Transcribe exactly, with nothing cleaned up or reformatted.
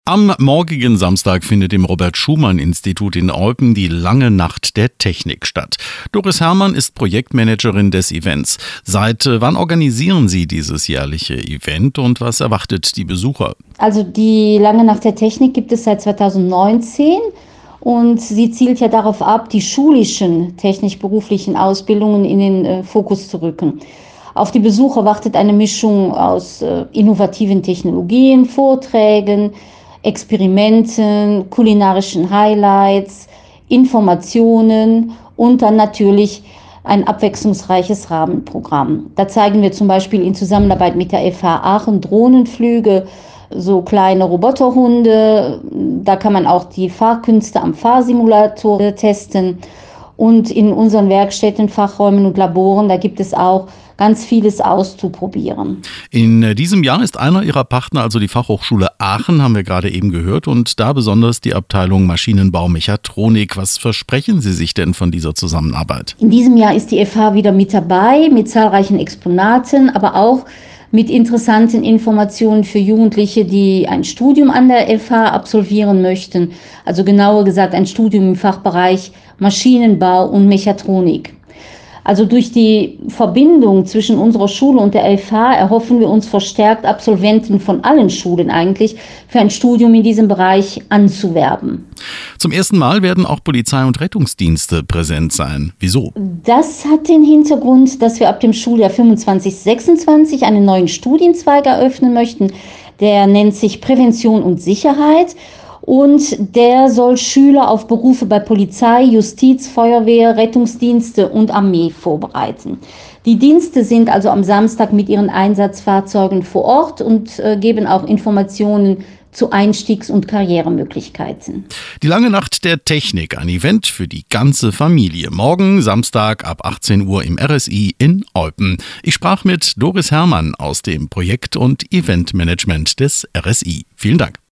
Am morgigen Samstag findet im Robert-Schumann-Institut in Olpen die Lange Nacht der Technik statt. Doris Herrmann ist Projektmanagerin des Events. Seit wann organisieren Sie dieses jährliche Event und was erwartet die Besucher? Also die Lange Nacht der Technik gibt es seit zweitausendneunzehn und sie zielt ja darauf ab, die schulischen technisch-beruflichen Ausbildungen in den äh, Fokus zu rücken. Auf die Besucher wartet eine Mischung aus äh, innovativen Technologien, Vorträgen, Experimenten, kulinarischen Highlights, Informationen und dann natürlich ein abwechslungsreiches Rahmenprogramm. Da zeigen wir zum Beispiel in Zusammenarbeit mit der F H Aachen Drohnenflüge, so kleine Roboterhunde. Da kann man auch die Fahrkünste am Fahrsimulator testen. Und in unseren Werkstätten, Fachräumen und Laboren, da gibt es auch ganz vieles auszuprobieren. In diesem Jahr ist einer Ihrer Partner, also die Fachhochschule Aachen, haben wir gerade eben gehört, und da besonders die Abteilung Maschinenbau Mechatronik. Was versprechen Sie sich denn von dieser Zusammenarbeit? In diesem Jahr ist die F H wieder mit dabei, mit zahlreichen Exponaten, aber auch mit interessanten Informationen für Jugendliche, die ein Studium an der F H absolvieren möchten. Also genauer gesagt ein Studium im Fachbereich Maschinenbau und Mechatronik. Also durch die Verbindung zwischen unserer Schule und der F H erhoffen wir uns verstärkt Absolventen von allen Schulen eigentlich für ein Studium in diesem Bereich anzuwerben. Zum ersten Mal werden auch Polizei- und Rettungsdienste präsent sein. Wieso? Das hat den Hintergrund, dass wir ab dem Schuljahr fünfundzwanzig sechsundzwanzig einen neuen Studienzweig eröffnen möchten. Der nennt sich Prävention und Sicherheit. Und der soll Schüler auf Berufe bei Polizei, Justiz, Feuerwehr, Rettungsdienste und Armee vorbereiten. Die Dienste sind also am Samstag mit ihren Einsatzfahrzeugen vor Ort und äh, geben auch Informationen zu Einstiegs- und Karrieremöglichkeiten. Die Lange Nacht der Technik, ein Event für die ganze Familie. Morgen Samstag ab achtzehn Uhr im R S I in Olpen. Ich sprach mit Doris Herrmann aus dem Projekt- und Eventmanagement des R S I. Vielen Dank.